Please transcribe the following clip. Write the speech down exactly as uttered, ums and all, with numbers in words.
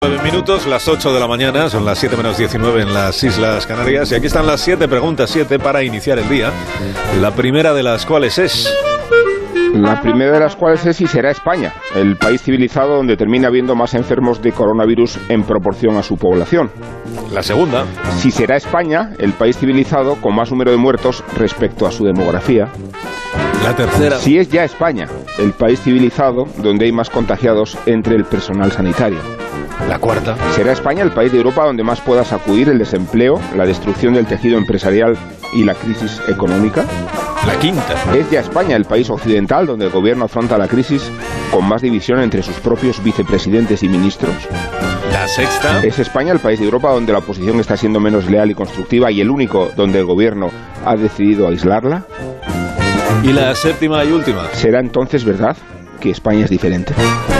nueve minutos, las ocho de la mañana, son las siete menos diecinueve en las Islas Canarias. Y aquí están las siete preguntas, siete para iniciar el día. La primera de las cuales es... La primera de las cuales es si será España, el país civilizado donde termina habiendo más enfermos de coronavirus en proporción a su población. La segunda. Si será España, el país civilizado con más número de muertos respecto a su demografía. La tercera. Si es ya España, el país civilizado donde hay más contagiados entre el personal sanitario. La cuarta. ¿Será España el país de Europa donde más pueda sacudir el desempleo, la destrucción del tejido empresarial y la crisis económica? La quinta. ¿Es ya España el país occidental donde el gobierno afronta la crisis con más división entre sus propios vicepresidentes y ministros? La sexta. ¿Es España el país de Europa donde la oposición está siendo menos leal y constructiva y el único donde el gobierno ha decidido aislarla? Y la séptima y última. ¿Será entonces verdad que España es diferente?